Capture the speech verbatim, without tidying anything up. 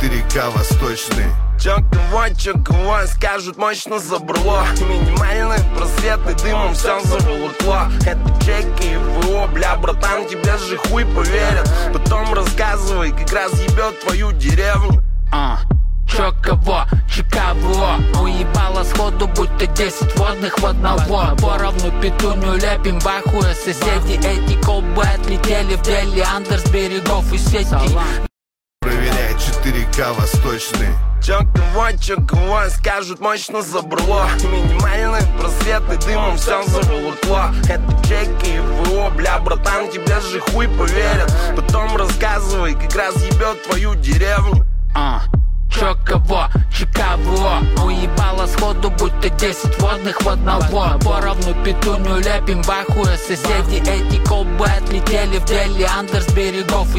четыре ка восточный. Чё кого, чё кого, скажут мощно забрало. Минимальные просветы, дымом всё заволокло. Это чеки и ВО, бля, братан, тебе же хуй поверят. Потом рассказывай, как разъебет твою деревню. А, чё кого, ЧКВО, уебало сходу, будто десять водных в одного. Поровну петунью лепим в ахуе соседи. Эти колбы отлетели в деле, андер с берегов и сети. Проверяй четыре ка восточный. Чё кого, чё кого, скажут мощно забрало. Минимальные просветы, дымом всё заволокло. Это чеки и ВО, бля, братан, тебе же хуй поверят. Потом рассказывай, как разъебет твою деревню. А, чё кого, ЧКВО, уебало сходу, будто десять водных в одного. Поровну петунью лепим в ахуе соседи. Эти колбы отлетели в деле, андер с берегов и